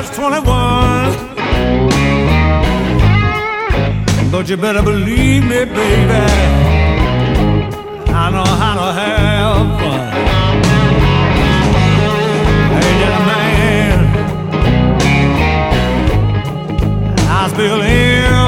was 21. But you better believe me, baby, I know how to have fun. Ain't that a man? I still am.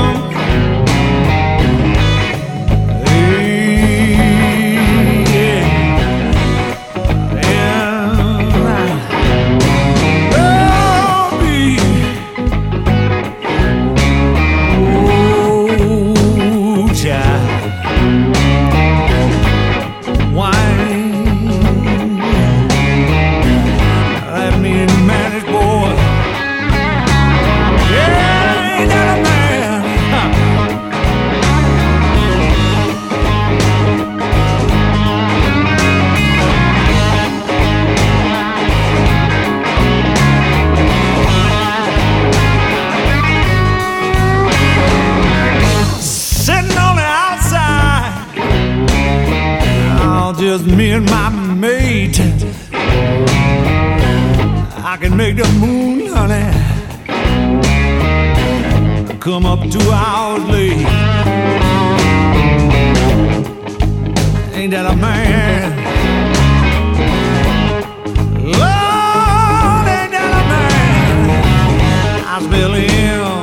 Just me and my mate, I can make the moon, honey, come up 2 hours late. Ain't that a man? Lord, ain't that a man? I smell him.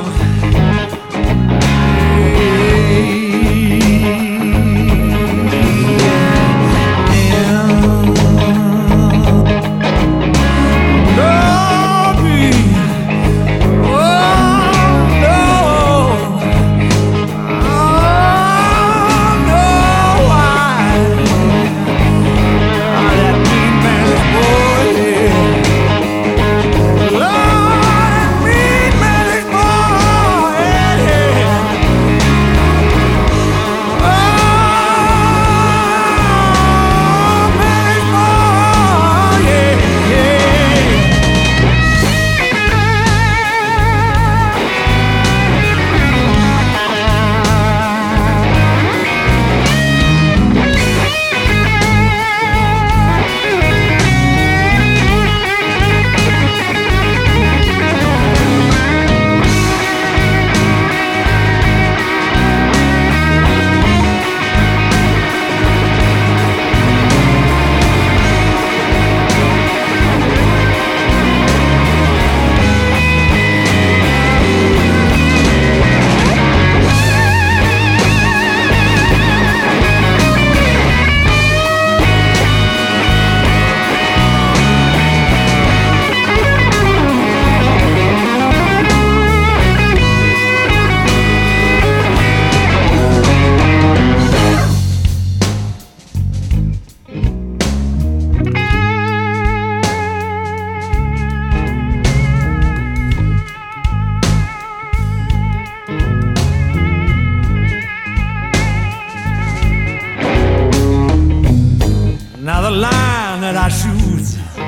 Now the line that I shoot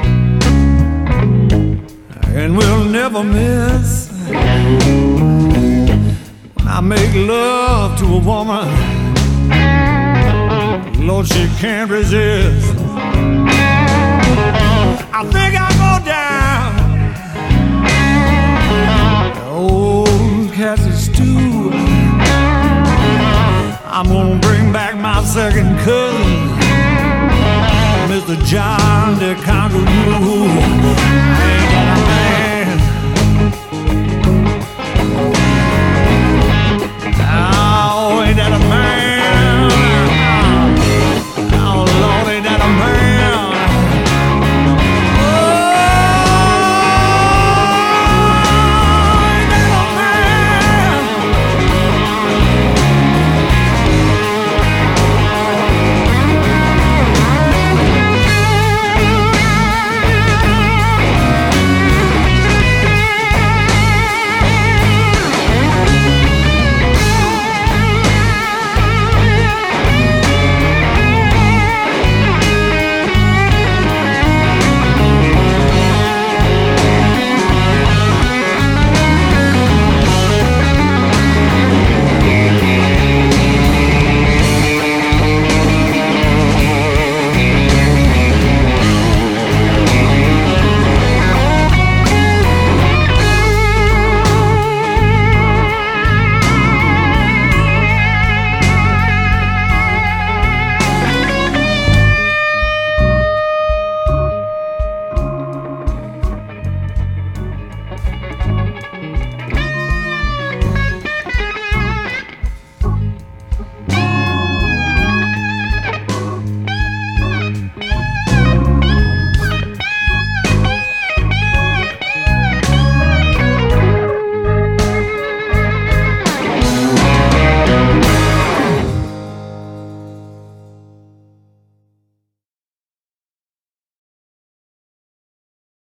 and will never miss, when I make love to a woman, Lord, she can't resist. I think I'll go down the old Cassie stew. I'm gonna bring back my second cousin, Mr. John DeConqueroo.